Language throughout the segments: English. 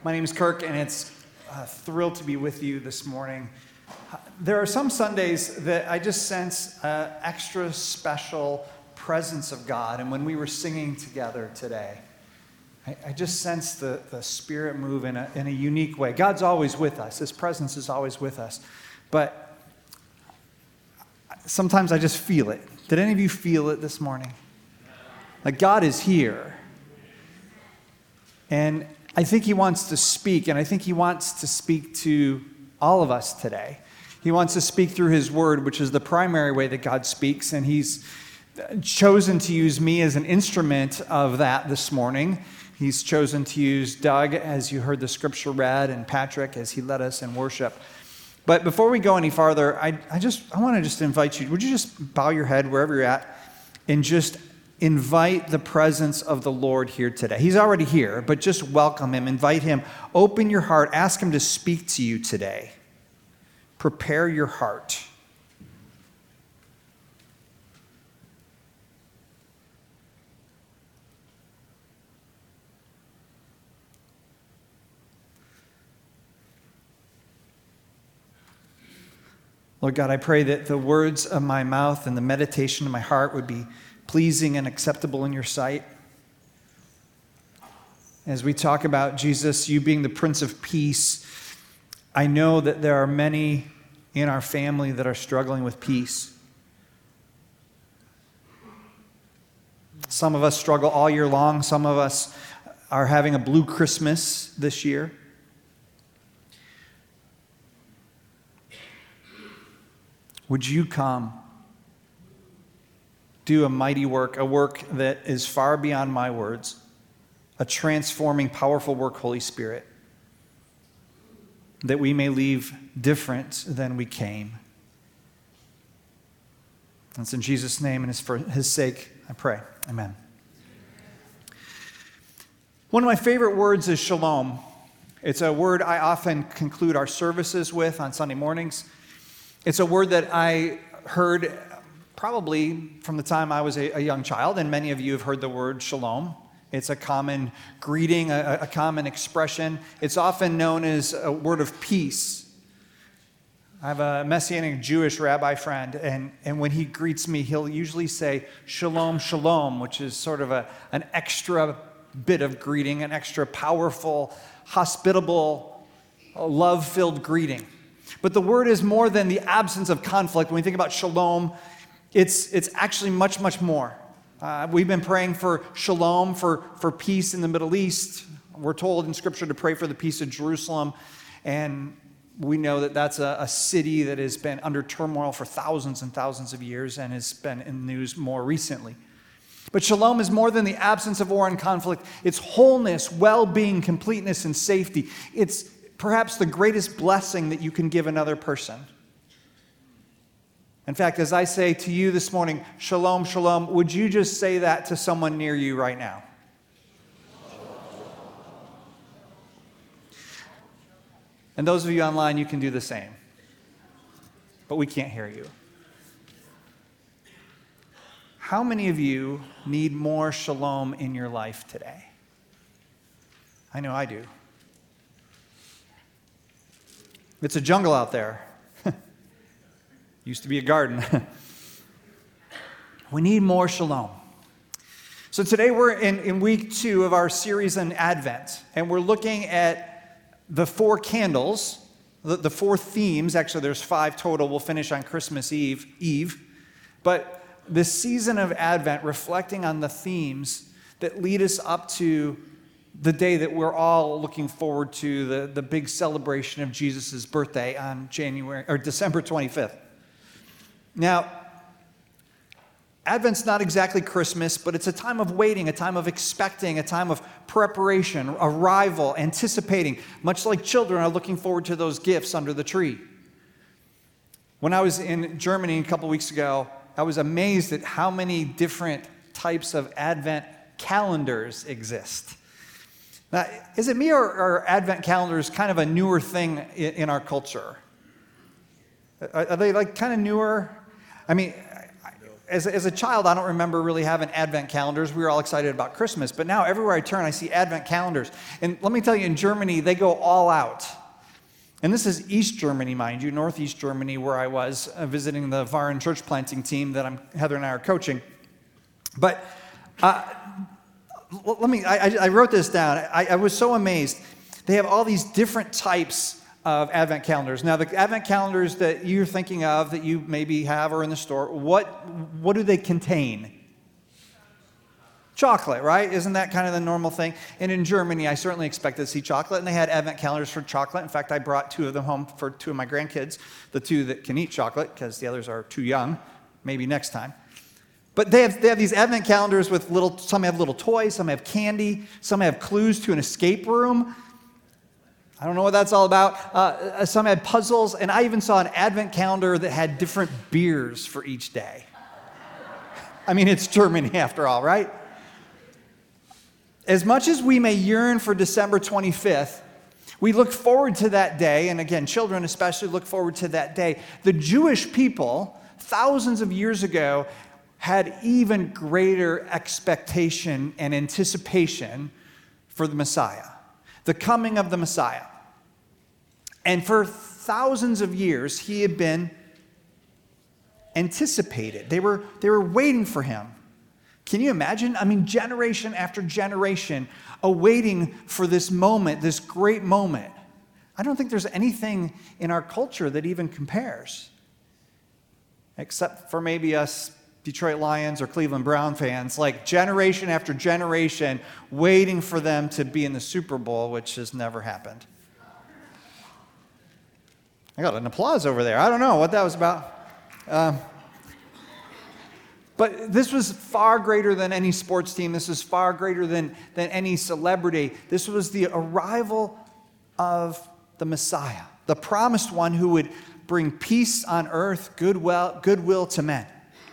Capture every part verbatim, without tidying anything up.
My name is Kirk, and it's uh, thrilled to be with you this morning. Uh, there are some Sundays that I just sense an extra special presence of God, and when we were singing together today, I, I just sense the, the Spirit move in a, in a unique way. God's always with us. His presence is always with us. But sometimes I just feel it. Did any of you feel it this morning? Like God is here. And I think he wants to speak, and I think he wants to speak to all of us today. He wants to speak through his word, which is the primary way that God speaks, and he's chosen to use me as an instrument of that this morning. He's chosen to use Doug, as you heard the scripture read, and Patrick, as he led us in worship. But before we go any farther, I, I just I want to just invite you, would you just bow your head wherever you're at and just invite the presence of the Lord here today. He's already here, but just welcome him, invite him, open your heart, ask him to speak to you today. Prepare your heart. Lord God, I pray that the words of my mouth and the meditation of my heart would be pleasing and acceptable in your sight. As we talk about Jesus, you being the Prince of Peace, I know that there are many in our family that are struggling with peace. Some of us struggle all year long. Some of us are having a blue Christmas this year. Would you come? Do a mighty work, a work that is far beyond my words, a transforming, powerful work, Holy Spirit, that we may leave different than we came. It's in Jesus' name and it's for his sake I pray. Amen. One of my favorite words is shalom. It's a word I often conclude our services with on Sunday mornings. It's a word that I heard probably from the time I was a, a young child, and many of you have heard the word shalom. It's a common greeting, a, a common expression. It's often known as a word of peace. I have a Messianic Jewish rabbi friend, and, and when he greets me, he'll usually say shalom, shalom, which is sort of a, an extra bit of greeting, an extra powerful, hospitable, love-filled greeting. But the word is more than the absence of conflict. When we think about shalom, It's it's actually much, much more. Uh, we've been praying for shalom, for, for peace in the Middle East. We're told in Scripture to pray for the peace of Jerusalem. And we know that that's a, a city that has been under turmoil for thousands and thousands of years and has been in the news more recently. But shalom is more than the absence of war and conflict. It's wholeness, well-being, completeness, and safety. It's perhaps the greatest blessing that you can give another person. In fact, as I say to you this morning, shalom, shalom, would you just say that to someone near you right now? And those of you online, you can do the same. But we can't hear you. How many of you need more shalom in your life today? I know I do. It's a jungle out there. Used to be a garden. We need more shalom. So today we're in, in week two of our series on Advent, and we're looking at the four candles, the, the four themes. Actually, there's five total. We'll finish on Christmas Eve, Eve. But this season of Advent, reflecting on the themes that lead us up to the day that we're all looking forward to, the, the big celebration of Jesus' birthday on January or December twenty-fifth. Now, Advent's not exactly Christmas, but it's a time of waiting, a time of expecting, a time of preparation, arrival, anticipating, much like children are looking forward to those gifts under the tree. When I was in Germany a couple weeks ago, I was amazed at how many different types of Advent calendars exist. Now, is it me or are Advent calendars kind of a newer thing in, in our culture? Are, are they like kind of newer? I mean, as, as a child, I don't remember really having Advent calendars. We were all excited about Christmas. But now everywhere I turn, I see Advent calendars. And let me tell you, in Germany, they go all out. And this is East Germany, mind you, Northeast Germany, where I was uh, visiting the Varen church planting team that I'm, Heather and I are coaching. But uh, let me, I, I wrote this down. I, I was so amazed. They have all these different types of Advent calendars. Now, the Advent calendars that you're thinking of, that you maybe have or in the store, what, what do they contain? Chocolate, right? Isn't that kind of the normal thing? And in Germany, I certainly expected to see chocolate, and they had Advent calendars for chocolate. In fact, I brought two of them home for two of my grandkids, the two that can eat chocolate, because the others are too young. Maybe next time. But they have, they have these Advent calendars with little, some have little toys, some have candy, some have clues to an escape room. I don't know what that's all about. Uh, some had puzzles, and I even saw an Advent calendar that had different beers for each day. I mean, it's Germany after all, right? As much as we may yearn for December twenty-fifth, we look forward to that day, and again, children especially look forward to that day. The Jewish people, thousands of years ago, had even greater expectation and anticipation for the Messiah, the coming of the Messiah. And for thousands of years, he had been anticipated. They were, they were waiting for him. Can you imagine? I mean, generation after generation awaiting for this moment, this great moment. I don't think there's anything in our culture that even compares, except for maybe us Detroit Lions or Cleveland Brown fans, like generation after generation waiting for them to be in the Super Bowl, which has never happened. I got an applause over there. I don't know what that was about. Um, But this was far greater than any sports team. This was far greater than, than any celebrity. This was the arrival of the Messiah, the promised one who would bring peace on earth, goodwill, goodwill to men.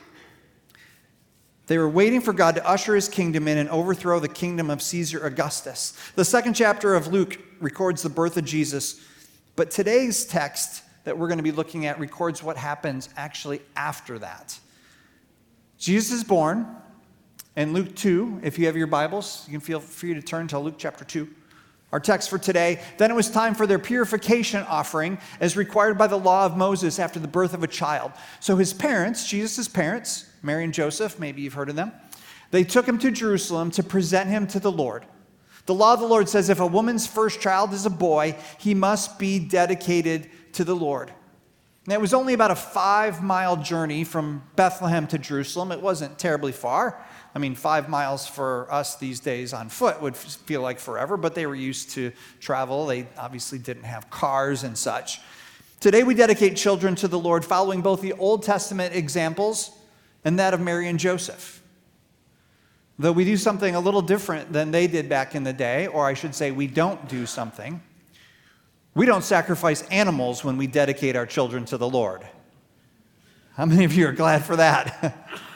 They were waiting for God to usher his kingdom in and overthrow the kingdom of Caesar Augustus. The second chapter of Luke records the birth of Jesus, but today's text that we're going to be looking at records what happens actually after that. Jesus is born, and Luke two, if you have your Bibles, you can feel free to turn to Luke chapter two. Our text for today, then it was time for their purification offering as required by the law of Moses after the birth of a child. So his parents, Jesus' parents, Mary and Joseph, maybe you've heard of them, they took him to Jerusalem to present him to the Lord. The law of the Lord says if a woman's first child is a boy, he must be dedicated to the Lord. Now, it was only about a five-mile journey from Bethlehem to Jerusalem. It wasn't terribly far. I mean, five miles for us these days on foot would feel like forever, but they were used to travel. They obviously didn't have cars and such. Today, we dedicate children to the Lord following both the Old Testament examples and that of Mary and Joseph. Though we do something a little different than they did back in the day, or I should say we don't do something. We don't sacrifice animals when we dedicate our children to the Lord. How many of you are glad for that?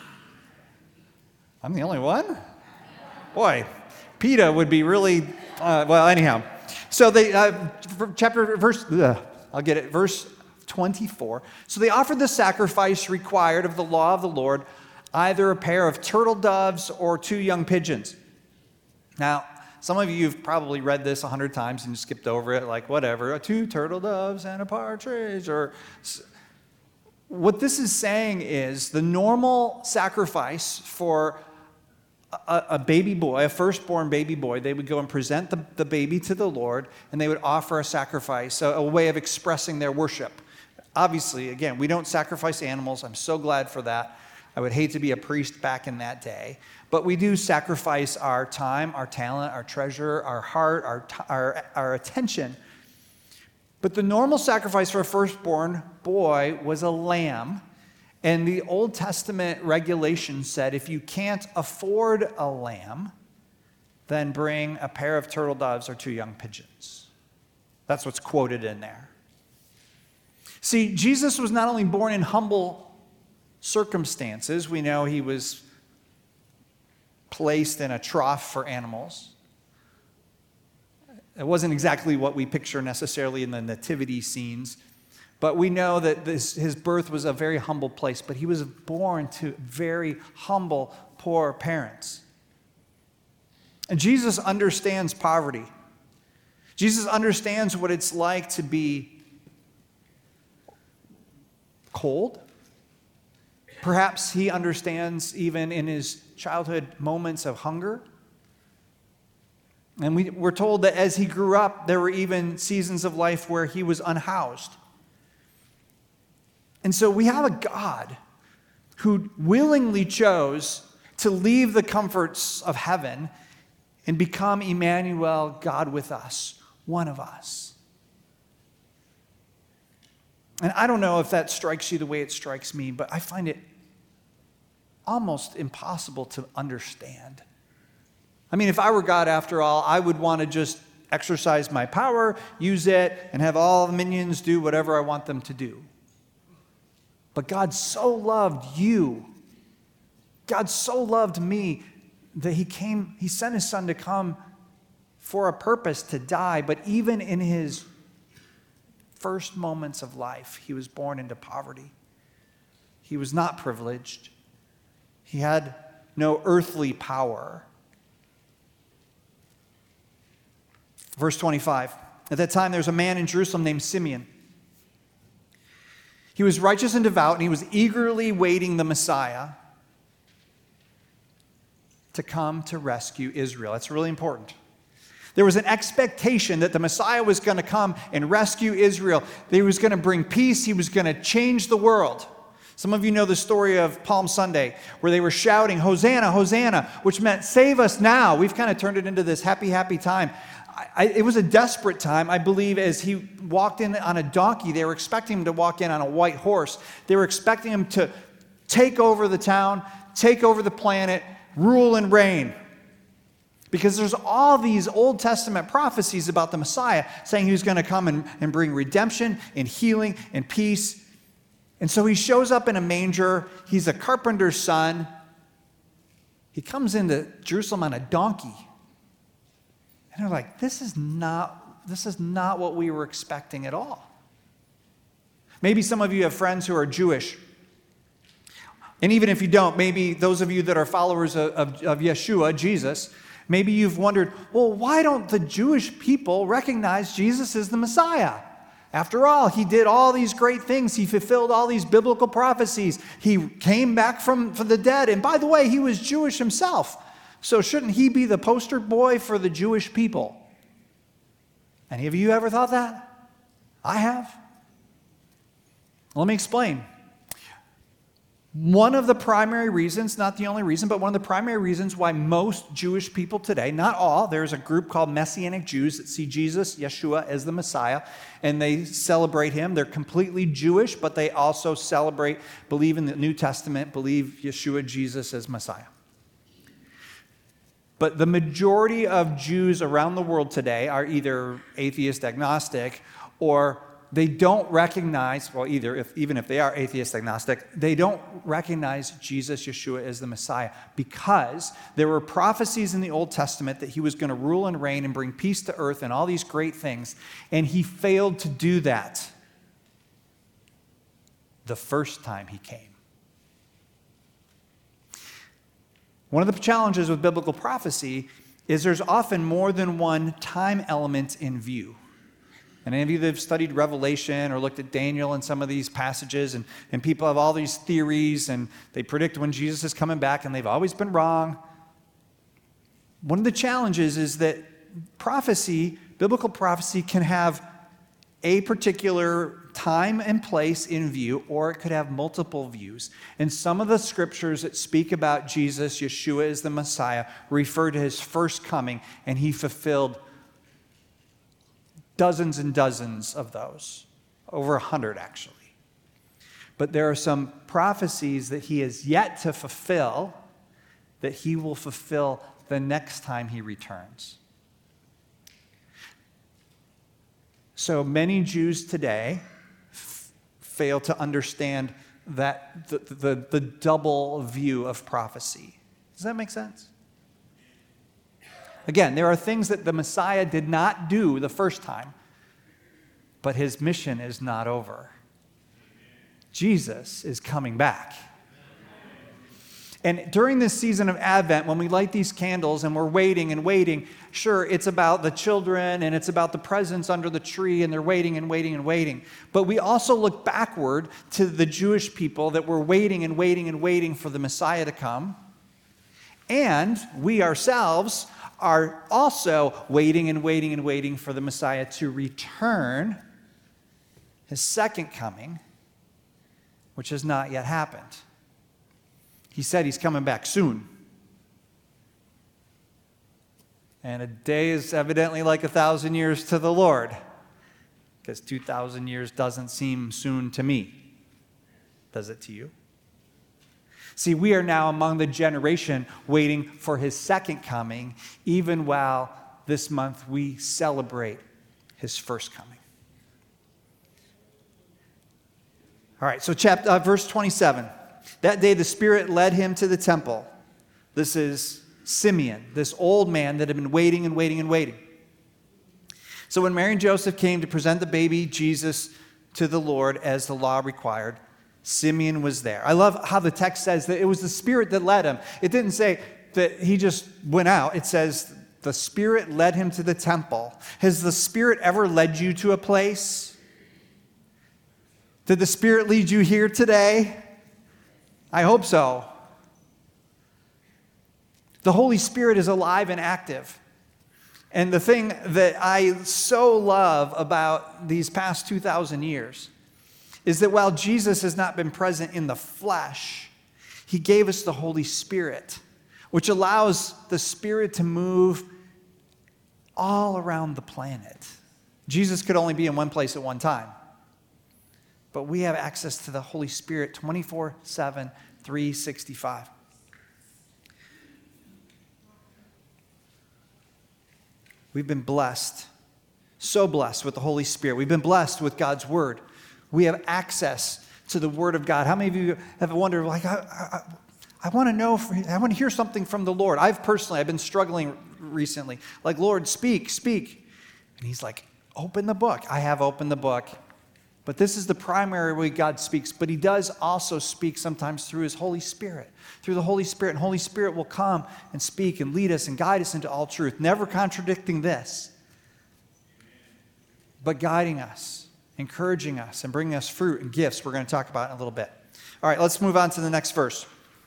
I'm the only one? Boy, PETA would be really, uh, well, anyhow. So they, uh, chapter, verse, ugh, I'll get it, verse twenty-four. So they offered the sacrifice required of the law of the Lord, either a pair of turtle doves or two young pigeons. Now, some of you have probably read this a hundred times and skipped over it, like whatever, two turtle doves and a partridge. Or what this is saying is the normal sacrifice for a, a baby boy, a firstborn baby boy, they would go and present the, the baby to the Lord, and they would offer a sacrifice, a, a way of expressing their worship. Obviously, again, we don't sacrifice animals. I'm so glad for that. I would hate to be a priest back in that day. But we do sacrifice our time, our talent, our treasure, our heart, our, t- our, our attention. But the normal sacrifice for a firstborn boy was a lamb. And the Old Testament regulation said if you can't afford a lamb, then bring a pair of turtle doves or two young pigeons. That's what's quoted in there. See, Jesus was not only born in humble circumstances. We know he was placed in a trough for animals. It wasn't exactly what we picture necessarily in the nativity scenes, But we know that this, his birth was a very humble place, but he was born to very humble, poor parents. And Jesus understands poverty. Jesus understands what it's like to be cold. Perhaps he understands even in his childhood moments of hunger. And we, we're told that as he grew up, there were even seasons of life where he was unhoused. And so we have a God who willingly chose to leave the comforts of heaven and become Emmanuel, God with us, one of us. And I don't know if that strikes you the way it strikes me, but I find it almost impossible to understand. I mean, if I were God after all, I would want to just exercise my power, use it, and have all the minions do whatever I want them to do. But God so loved you. God so loved me that he came, he sent his son to come for a purpose, to die. But even in his first moments of life, he was born into poverty. He was not privileged. He had no earthly power. Verse twenty-five. At that time, there was a man in Jerusalem named Simeon. He was righteous and devout, and he was eagerly waiting the Messiah to come to rescue Israel. That's really important. There was an expectation that the Messiah was going to come and rescue Israel. That he was going to bring peace. He was going to change the world. Some of you know the story of Palm Sunday, where they were shouting, Hosanna, Hosanna, which meant save us now. We've kind of turned it into this happy, happy time. I, it was a desperate time, I believe, as he walked in on a donkey. They were expecting him to walk in on a white horse. They were expecting him to take over the town, take over the planet, rule and reign. Because there's all these Old Testament prophecies about the Messiah saying he was going to come and, and bring redemption and healing and peace. And so he shows up in a manger. He's a carpenter's son. He comes into Jerusalem on a donkey. And they're like, this is not, this is not what we were expecting at all. Maybe some of you have friends who are Jewish. And even if you don't, maybe those of you that are followers of, of, of Yeshua, Jesus, maybe you've wondered, well, why don't the Jewish people recognize Jesus as the Messiah? After all, he did all these great things. He fulfilled all these biblical prophecies. He came back from, from the dead. And by the way, he was Jewish himself. So shouldn't he be the poster boy for the Jewish people? Any of you ever thought that? I have. Let me explain. One of the primary reasons, not the only reason, but one of the primary reasons why most Jewish people today, not all, there's a group called Messianic Jews that see Jesus, Yeshua, as the Messiah, and they celebrate him. They're completely Jewish, but they also celebrate, believe in the New Testament, believe Yeshua, Jesus, as Messiah. But the majority of Jews around the world today are either atheist, agnostic, or they don't recognize, well, either if, even if they are atheist, agnostic, they don't recognize Jesus, Yeshua, as the Messiah because there were prophecies in the Old Testament that he was going to rule and reign and bring peace to earth and all these great things, and he failed to do that the first time he came. One of the challenges with biblical prophecy is there's often more than one time element in view. And any of you that have studied Revelation or looked at Daniel and some of these passages, and, and people have all these theories, and they predict when Jesus is coming back, and they've always been wrong. One of the challenges is that prophecy, biblical prophecy, can have a particular time and place in view, or it could have multiple views. And some of the scriptures that speak about Jesus, Yeshua as the Messiah, refer to his first coming, and he fulfilled dozens and dozens of those, over a hundred actually. But there are some prophecies that he has yet to fulfill that he will fulfill the next time he returns. So many Jews today f- fail to understand that the, the, the double view of prophecy. Does that make sense? Again, there are things that the Messiah did not do the first time, but his mission is not over. Jesus is coming back. And during this season of Advent, when we light these candles and we're waiting and waiting, sure, it's about the children and it's about the presents under the tree, and they're waiting and waiting and waiting. But we also look backward to the Jewish people that were waiting and waiting and waiting for the Messiah to come. And we ourselves are also waiting and waiting and waiting for the Messiah to return, his second coming, which has not yet happened. He said he's coming back soon. And a day is evidently like a thousand years to the Lord, because two thousand years doesn't seem soon to me. Does it to you? See, we are now among the generation waiting for his second coming, even while this month we celebrate his first coming. All right, so chapter, uh, verse twenty-seven. That day the Spirit led him to the temple. This is Simeon, this old man that had been waiting and waiting and waiting. So when Mary and Joseph came to present the baby Jesus to the Lord as the law required, Simeon was there. I love how the text says that it was the Spirit that led him. It didn't say that he just went out. It says the Spirit led him to the temple. Has the Spirit ever led you to a place? Did the Spirit lead you here today? I hope so. The Holy Spirit is alive and active. And the thing that I so love about these past two thousand years is that while Jesus has not been present in the flesh, he gave us the Holy Spirit, which allows the Spirit to move all around the planet. Jesus could only be in one place at one time. But we have access to the Holy Spirit twenty-four seven, three sixty-five. We've been blessed, so blessed with the Holy Spirit. We've been blessed with God's Word. We have access to the Word of God. How many of you have wondered, like, I, I, I want to know, I want to hear something from the Lord. I've personally, I've been struggling recently. Like, Lord, speak, speak. And he's like, open the book. I have opened the book. But this is the primary way God speaks. But he does also speak sometimes through his Holy Spirit. Through the Holy Spirit. And Holy Spirit will come and speak and lead us and guide us into all truth. Never contradicting this. But guiding us, encouraging us, and bringing us fruit and gifts we're going to talk about in a little bit. All right, let's move on to the next verse.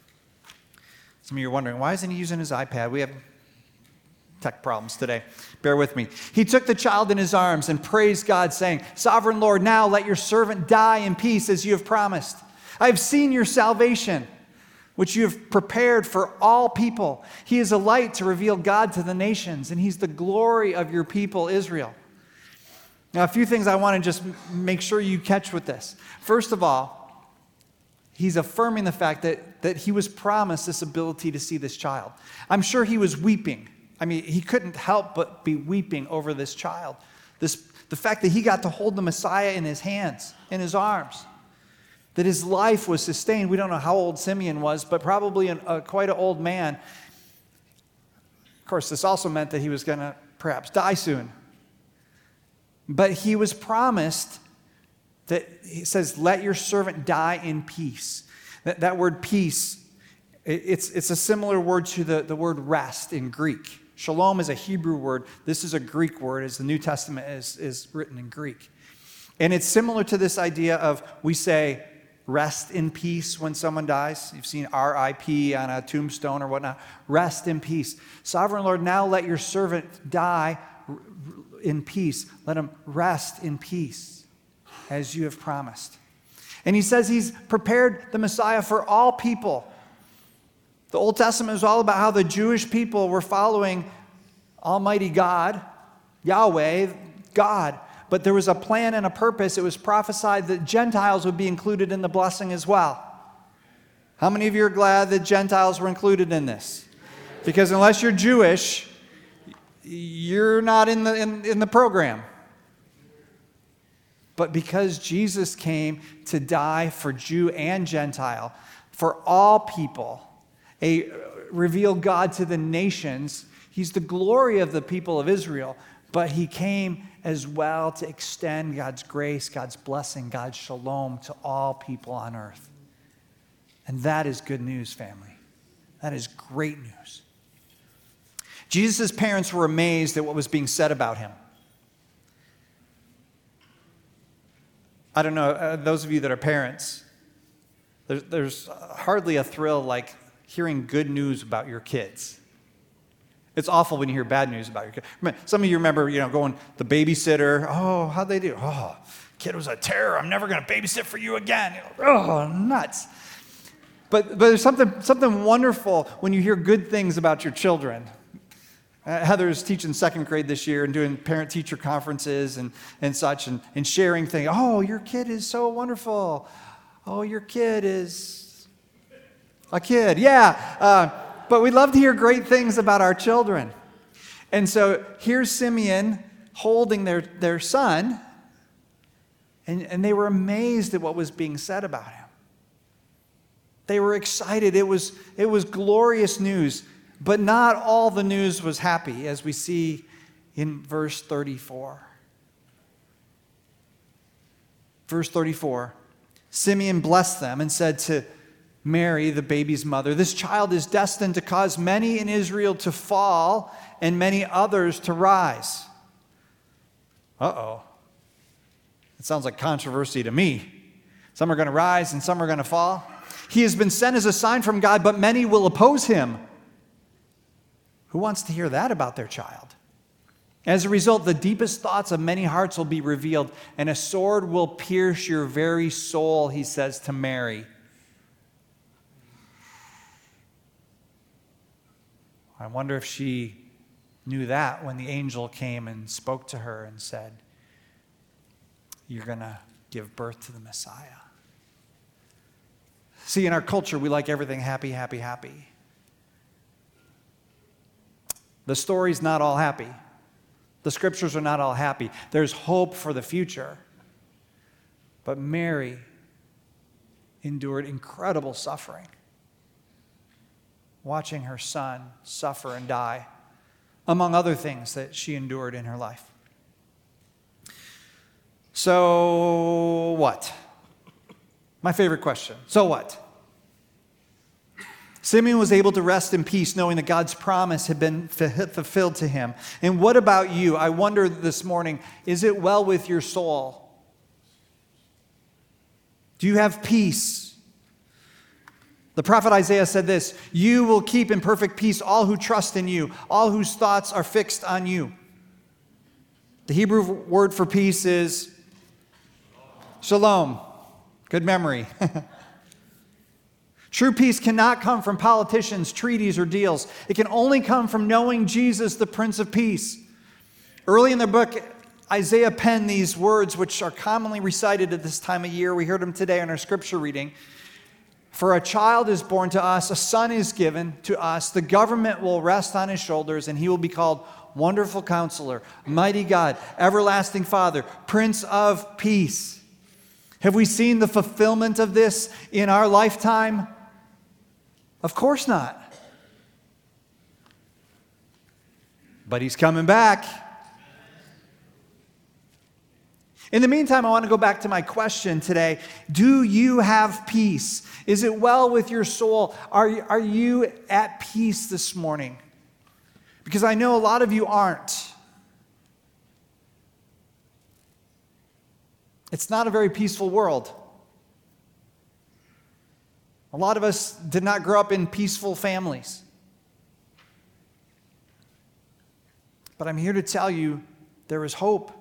Some of you are wondering, why isn't he using his iPad? We have tech problems today. Bear with me. He took the child in his arms and praised God, saying, Sovereign Lord, now let your servant die in peace as you have promised. I have seen your salvation, which you have prepared for all people. He is a light to reveal God to the nations, and he's the glory of your people, Israel. Now, a few things I want to just make sure you catch with this. First of all, he's affirming the fact that, that he was promised this ability to see this child. I'm sure he was weeping. I mean, he couldn't help but be weeping over this child. This, the fact that he got to hold the Messiah in his hands, in his arms. That his life was sustained. We don't know how old Simeon was, but probably an, uh, quite an old man. Of course, this also meant that he was going to perhaps die soon. But he was promised that, he says, let your servant die in peace. That, that word peace, it, it's, it's a similar word to the, the word rest in Greek. Shalom is a Hebrew word. This is a Greek word, as the New Testament is, is written in Greek. And it's similar to this idea of, we say, rest in peace when someone dies. You've seen R I P on a tombstone or whatnot. Rest in peace. Sovereign Lord, now let your servant die in peace. Let him rest in peace, as you have promised. And he says he's prepared the Messiah for all people. The Old Testament is all about how the Jewish people were following Almighty God, Yahweh, God. But there was a plan and a purpose. It was prophesied that Gentiles would be included in the blessing as well. How many of you are glad that Gentiles were included in this? Because unless you're Jewish, you're not in the, in, in the program. But because Jesus came to die for Jew and Gentile, for all people, a reveal God to the nations. He's the glory of the people of Israel, but he came as well to extend God's grace, God's blessing, God's shalom to all people on earth. And that is good news, family. That is great news. Jesus' parents were amazed at what was being said about him. I don't know, uh, those of you that are parents, there's, there's hardly a thrill like hearing good news about your kids. It's awful when you hear bad news about your kid. Some of you remember, you know, going the babysitter. Oh, how'd they do? Oh, kid was a terror. I'm never going to babysit for you again. You know, oh, nuts. But, but there's something, something wonderful when you hear good things about your children. Uh, Heather's teaching second grade this year and doing parent-teacher conferences and, and such and, and sharing things. Oh, your kid is so wonderful. Oh, your kid is a kid. Yeah. Uh, but we love to hear great things about our children. And so here's Simeon holding their, their son, and, and they were amazed at what was being said about him. They were excited. It was, it was glorious news. But not all the news was happy, as we see in verse thirty-four. Verse thirty-four, Simeon blessed them and said to Mary, the baby's mother, "This child is destined to cause many in Israel to fall and many others to rise." Uh-oh. It sounds like controversy to me. Some are going to rise and some are going to fall. He has been sent as a sign from God, but many will oppose him. Who wants to hear that about their child? As a result, the deepest thoughts of many hearts will be revealed, and a sword will pierce your very soul, he says to Mary. I wonder if she knew that when the angel came and spoke to her and said, "You're going to give birth to the Messiah." See, in our culture, we like everything happy, happy, happy. The story's not all happy. The scriptures are not all happy. There's hope for the future. But Mary endured incredible suffering, watching her son suffer and die, among other things that she endured in her life. So what? My favorite question. So what? Simeon was able to rest in peace knowing that God's promise had been fulfilled to him. And what about you? I wonder this morning, is it well with your soul? Do you have peace? The prophet Isaiah said this, "You will keep in perfect peace all who trust in you, all whose thoughts are fixed on you." The Hebrew word for peace is shalom. Good memory. True peace cannot come from politicians, treaties, or deals. It can only come from knowing Jesus, the Prince of Peace. Early in the book, Isaiah penned these words, which are commonly recited at this time of year. We heard them today in our scripture reading. "For a child is born to us, a son is given to us. The government will rest on his shoulders, and he will be called Wonderful Counselor, Mighty God, Everlasting Father, Prince of Peace." Have we seen the fulfillment of this in our lifetime? Of course not. But he's coming back. In the meantime, I want to go back to my question today. Do you have peace? Is it well with your soul? Are, are you at peace this morning? Because I know a lot of you aren't. It's not a very peaceful world. A lot of us did not grow up in peaceful families. But I'm here to tell you there is hope.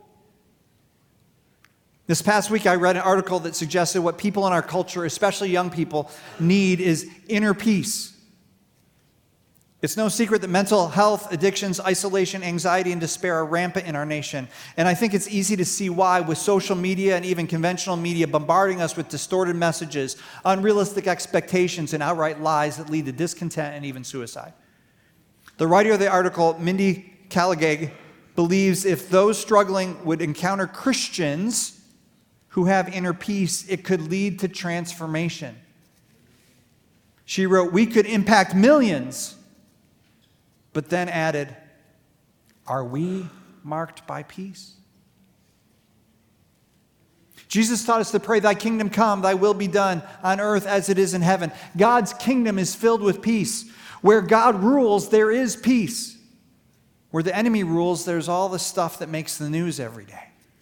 This past week, I read an article that suggested what people in our culture, especially young people, need is inner peace. It's no secret that mental health, addictions, isolation, anxiety, and despair are rampant in our nation. And I think it's easy to see why, with social media and even conventional media bombarding us with distorted messages, unrealistic expectations, and outright lies that lead to discontent and even suicide. The writer of the article, Mindy Kaligag, believes if those struggling would encounter Christians who have inner peace, it could lead to transformation. She wrote, "We could impact millions," but then added, "Are we marked by peace. Jesus taught us to pray, thy kingdom come, thy will be done on earth as it is in heaven. God's kingdom is filled with peace. Where God rules, there is peace. Where the enemy rules, there's all the stuff that makes the news every day.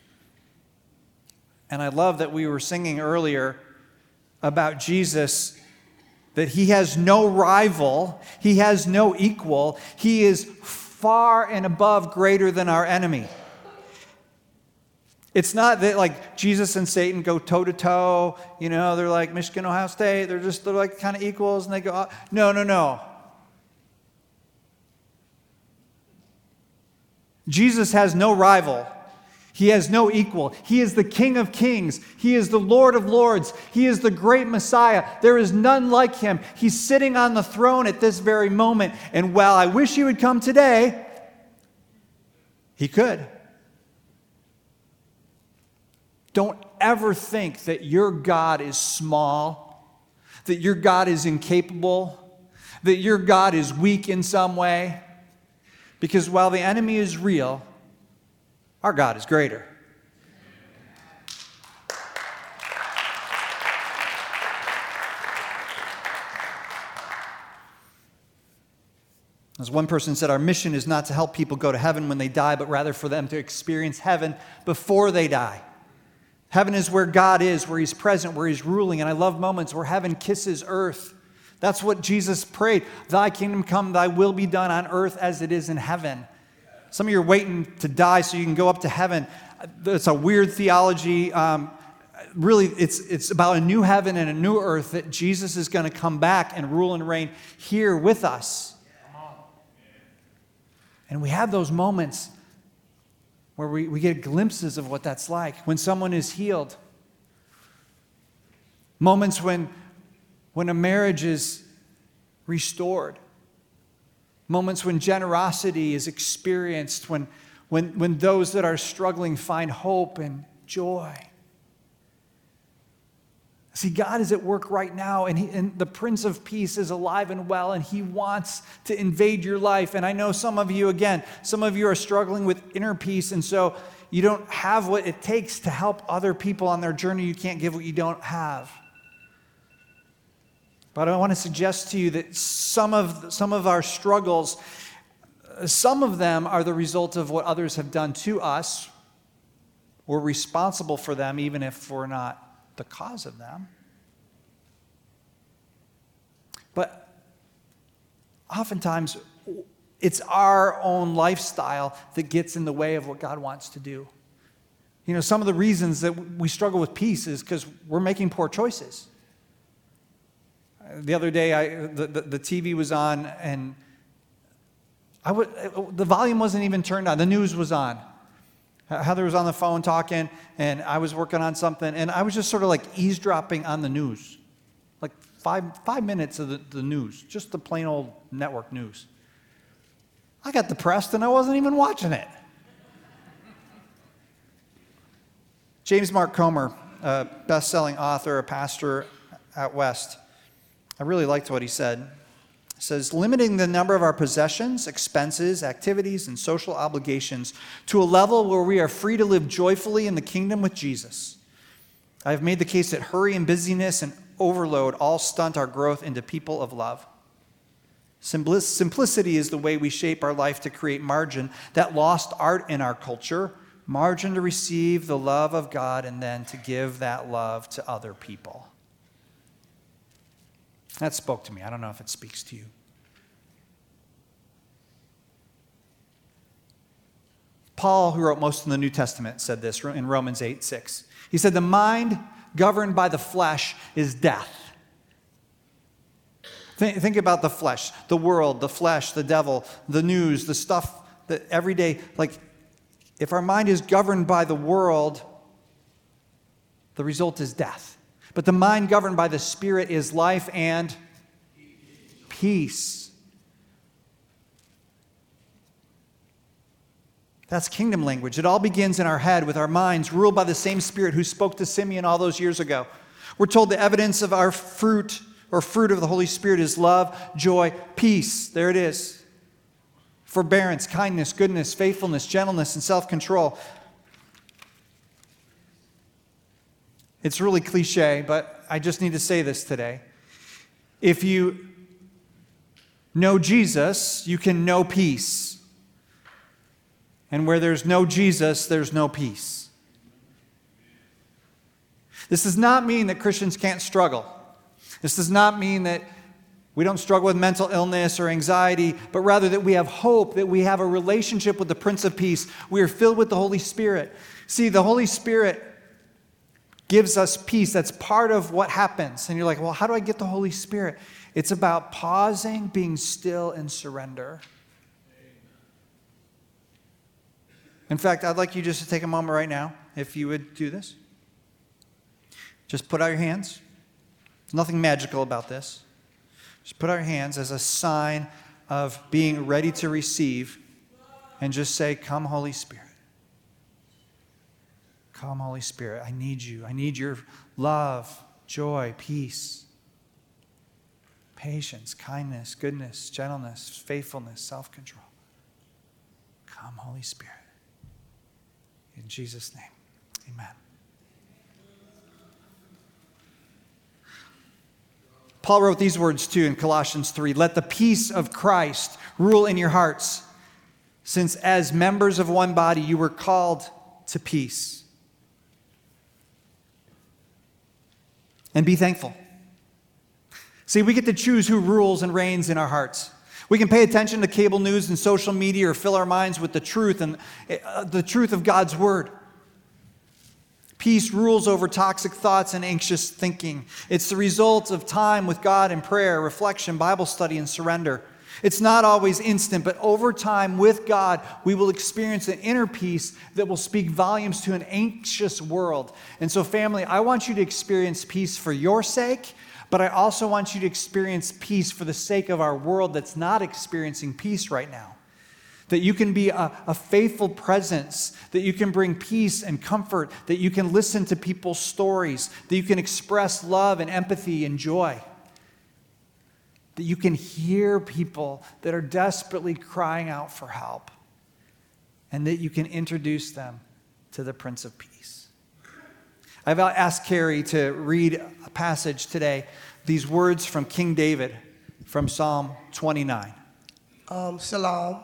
And I love that we were singing earlier about Jesus, that he has no rival, he has no equal, he is far and above greater than our enemy. It's not that like Jesus and Satan go toe to toe, you know, they're like Michigan, Ohio State, they're just, they're like kind of equals and they go, oh. no, no, no. Jesus has no rival. He has no equal. He is the King of Kings. He is the Lord of Lords. He is the great Messiah. There is none like him. He's sitting on the throne at this very moment. And while I wish he would come today, he could. Don't ever think that your God is small, that your God is incapable, that your God is weak in some way. Because while the enemy is real, our God is greater. As one person said, our mission is not to help people go to heaven when they die, but rather for them to experience heaven before they die. Heaven is where God is, where he's present, where he's ruling. And I love moments where heaven kisses earth. That's what Jesus prayed. Thy kingdom come, thy will be done on earth as it is in heaven. Some of you are waiting to die so you can go up to heaven. It's a weird theology. Um, really, it's, it's about a new heaven and a new earth that Jesus is going to come back and rule and reign here with us. And we have those moments where we, we get glimpses of what that's like. When someone is healed. Moments when, when a marriage is restored. Moments when generosity is experienced. When, when, when those that are struggling find hope and joy. See, God is at work right now, and, he, and the Prince of Peace is alive and well, and he wants to invade your life. And I know some of you, again, some of you are struggling with inner peace, and so you don't have what it takes to help other people on their journey. You can't give what you don't have. But I want to suggest to you that some of, some of our struggles, some of them are the result of what others have done to us. We're responsible for them, even if we're not the cause of them. But oftentimes, it's our own lifestyle that gets in the way of what God wants to do. You know, some of the reasons that we struggle with peace is because we're making poor choices. The other day, I, the, the, the T V was on, and I would, the volume wasn't even turned on. The news was on. Heather was on the phone talking, and I was working on something, and I was just sort of like eavesdropping on the news. Like five, five minutes of the, the news, just the plain old network news. I got depressed, and I wasn't even watching it. James Mark Comer, a best-selling author, a pastor out west, I really liked what he said. It says, limiting the number of our possessions, expenses, activities, and social obligations to a level where we are free to live joyfully in the kingdom with Jesus. I have made the case that hurry and busyness and overload all stunt our growth into people of love. Simplicity is the way we shape our life to create margin, that lost art in our culture, margin to receive the love of God and then to give that love to other people. That spoke to me. I don't know if it speaks to you. Paul, who wrote most of the New Testament, said this in Romans eight six. He said, the mind governed by the flesh is death. Think, think about the flesh, the world, the flesh, the devil, the news, the stuff that every day, like, if our mind is governed by the world, the result is death. But the mind governed by the Spirit is life and peace. That's kingdom language. It all begins in our head with our minds ruled by the same Spirit who spoke to Simeon all those years ago. We're told the evidence of our fruit or fruit of the Holy Spirit is love, joy, peace. There it is. forbearance, kindness, goodness, faithfulness, gentleness, and self-control. It's really cliche, but I just need to say this today. If you know Jesus, you can know peace. And where there's no Jesus, there's no peace. This does not mean that Christians can't struggle. This does not mean that we don't struggle with mental illness or anxiety, but rather that we have hope, that we have a relationship with the Prince of Peace. We are filled with the Holy Spirit. See, the Holy Spirit gives us peace. That's part of what happens. And you're like, well, how do I get the Holy Spirit? It's about pausing, being still, and surrender. In fact, I'd like you just to take a moment right now, if you would do this. Just put out your hands. There's nothing magical about this. Just put out your hands as a sign of being ready to receive, and just say, come, Holy Spirit. Come, Holy Spirit. I need you. I need your love, joy, peace, patience, kindness, goodness, gentleness, faithfulness, self-control. Come, Holy Spirit. In Jesus' name, amen. Paul wrote these words too in Colossians three. Let the peace of Christ rule in your hearts, since as members of one body you were called to peace. And be thankful. See, we get to choose who rules and reigns in our hearts. We can pay attention to cable news and social media or fill our minds with the truth and uh, the truth of God's word. Peace rules over toxic thoughts and anxious thinking. It's the result of time with God in prayer, reflection, Bible study, and surrender. It's not always instant, but over time with God, we will experience an inner peace that will speak volumes to an anxious world. And so, family, I want you to experience peace for your sake, but I also want you to experience peace for the sake of our world that's not experiencing peace right now. That you can be a, a faithful presence, that you can bring peace and comfort, that you can listen to people's stories, that you can express love and empathy and joy. That you can hear people that are desperately crying out for help, and that you can introduce them to the Prince of Peace. I've asked Carrie to read a passage today, these words from King David from Psalm twenty-nine. Um, shalom.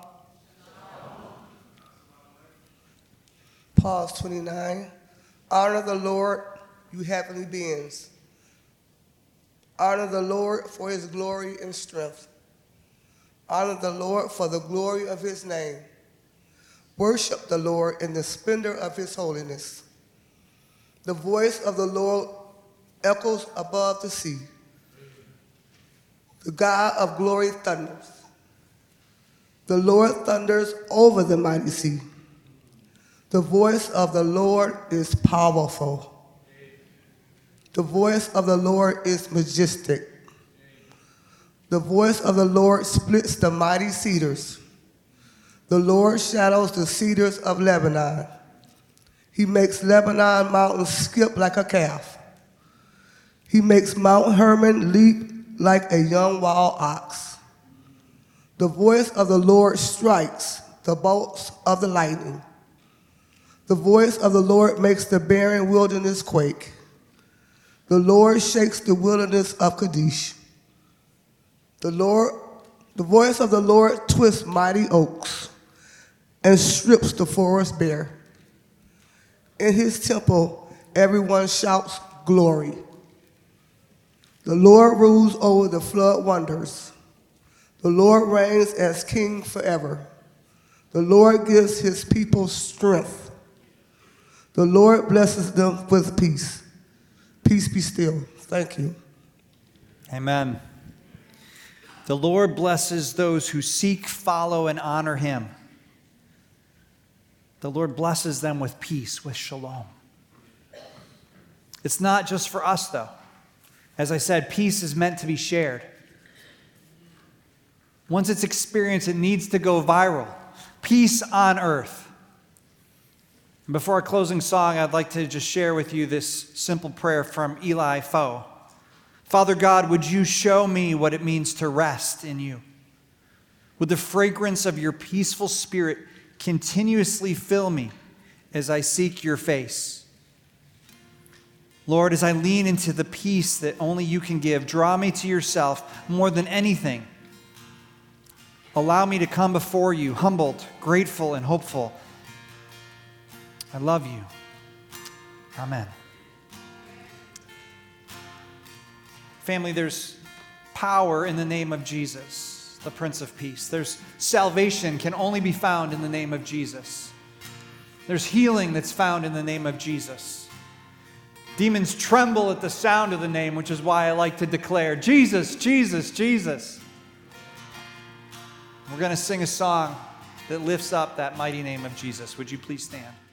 Psalm twenty-nine. Honor the Lord, you heavenly beings. Honor the Lord for his glory and strength. Honor the Lord for the glory of his name. Worship the Lord in the splendor of his holiness. The voice of the Lord echoes above the sea. The God of glory thunders. The Lord thunders over the mighty sea. The voice of the Lord is powerful. The voice of the Lord is majestic. The voice of the Lord splits the mighty cedars. The Lord shadows the cedars of Lebanon. He makes Lebanon mountains skip like a calf. He makes Mount Hermon leap like a young wild ox. The voice of the Lord strikes the bolts of the lightning. The voice of the Lord makes the barren wilderness quake. The Lord shakes the wilderness of Kadesh. The Lord, the voice of the Lord twists mighty oaks and strips the forest bare. In his temple, everyone shouts glory. The Lord rules over the flood wonders. The Lord reigns as king forever. The Lord gives his people strength. The Lord blesses them with peace. Peace be still. Thank you. Amen. The Lord blesses those who seek, follow, and honor him. The Lord blesses them with peace, with shalom. It's not just for us, though. As I said, peace is meant to be shared. Once it's experienced, it needs to go viral. Peace on earth. Before our closing song, I'd like to just share with you this simple prayer from Eli Foe. Father God, would you show me what it means to rest in you? Would the fragrance of your peaceful spirit continuously fill me as I seek your face. Lord, as I lean into the peace that only you can give, draw me to yourself more than anything. Allow me to come before you, humbled, grateful, and hopeful. I love you. Amen. Family, there's power in the name of Jesus, the Prince of Peace. There's salvation can only be found in the name of Jesus. There's healing that's found in the name of Jesus. Demons tremble at the sound of the name, which is why I like to declare, Jesus, Jesus, Jesus. We're going to sing a song that lifts up that mighty name of Jesus. Would you please stand?